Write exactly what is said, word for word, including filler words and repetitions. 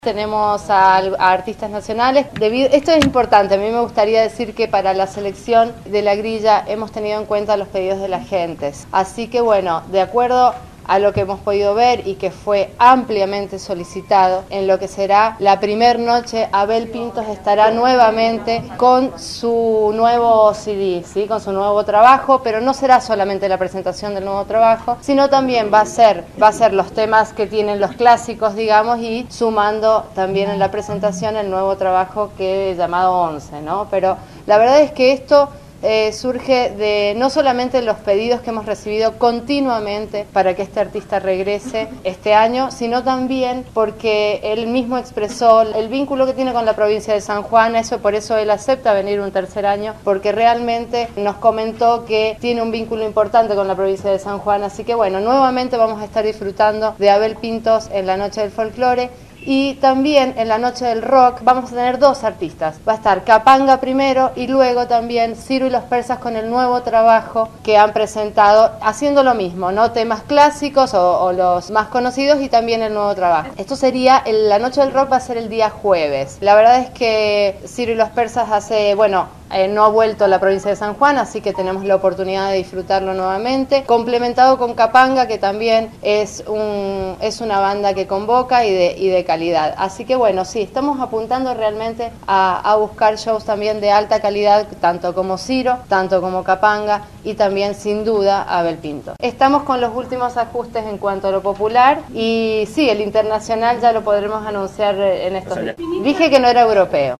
Tenemos a, a artistas nacionales. Debido, esto es importante, a mí me gustaría decir que para la selección de la grilla hemos tenido en cuenta los pedidos de la gente. Así que bueno, de acuerdo a lo que hemos podido ver y que fue ampliamente solicitado, en lo que será la primer noche, Abel Pintos estará nuevamente con su nuevo C D, ¿sí? Con su nuevo trabajo, pero no será solamente la presentación del nuevo trabajo, sino también va a ser, va a ser los temas que tienen los clásicos, digamos, y sumando también en la presentación el nuevo trabajo que he llamado once, ¿no? Pero la verdad es que esto Eh, surge de no solamente los pedidos que hemos recibido continuamente para que este artista regrese este año, sino también porque él mismo expresó el vínculo que tiene con la provincia de San Juan, eso por eso él acepta venir un tercer año, porque realmente nos comentó que tiene un vínculo importante con la provincia de San Juan. Así que bueno, nuevamente vamos a estar disfrutando de Abel Pintos en la Noche del Folclore. Y también en la Noche del Rock vamos a tener dos artistas. Va a estar Capanga primero y luego también Ciro y los Persas con el nuevo trabajo que han presentado, haciendo lo mismo, ¿no? Temas clásicos o, o los más conocidos y también el nuevo trabajo. Esto sería, el, la Noche del Rock va a ser el día jueves. La verdad es que Ciro y los Persas hace, bueno, Eh, no ha vuelto a la provincia de San Juan, así que tenemos la oportunidad de disfrutarlo nuevamente, complementado con Capanga, que también es, un, es una banda que convoca y de, y de calidad. Así que bueno, sí, estamos apuntando realmente a, a buscar shows también de alta calidad, tanto como Ciro, tanto como Capanga y también sin duda Abel Pinto. Estamos con los últimos ajustes en cuanto a lo popular y sí, el internacional ya lo podremos anunciar en estos días. Dije que no era europeo.